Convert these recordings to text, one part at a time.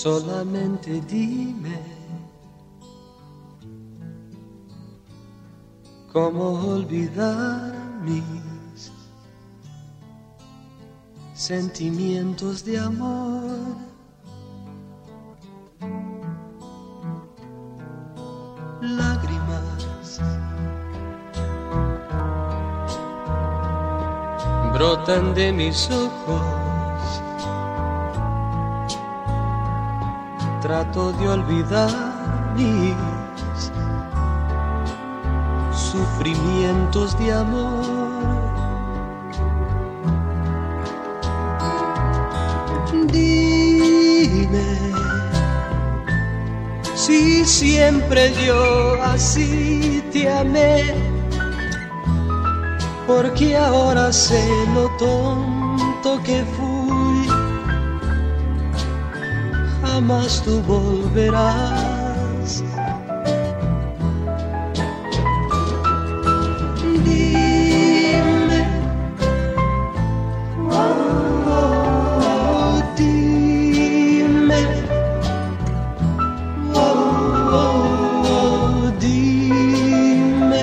Solamente dime cómo olvidar mis sentimientos de amor. Lágrimas brotan de mis ojos, trato de olvidar mis sufrimientos de amor. Dime si siempre yo así te amé, porque ahora sé lo tonto que fui. Jamás tú volverás. Dime, oh, dime, oh, dime,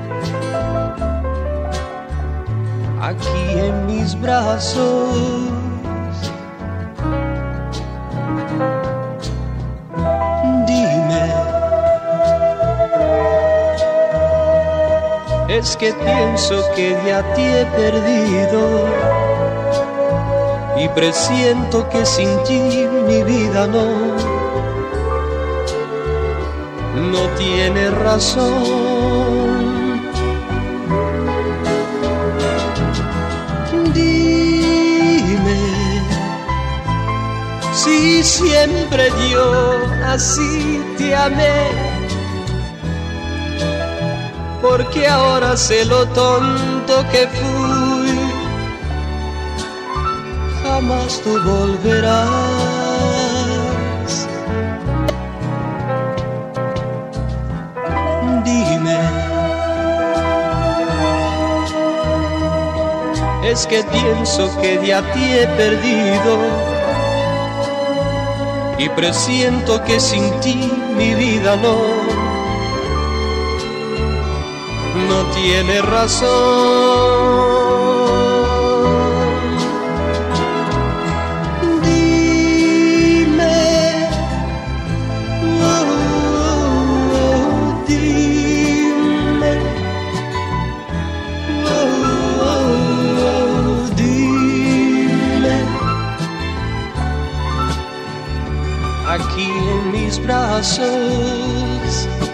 aquí en mis brazos. Es que pienso que ya te he perdido y presiento que sin ti mi vida no tiene razón. Dime si siempre yo así te amé, porque ahora sé lo tonto que fui. Jamás tú volverás. Dime, es que pienso que ya te he perdido y presiento que sin ti mi vida no tiene razón. Dime, oh, dime, oh, dime, aquí en mis brazos.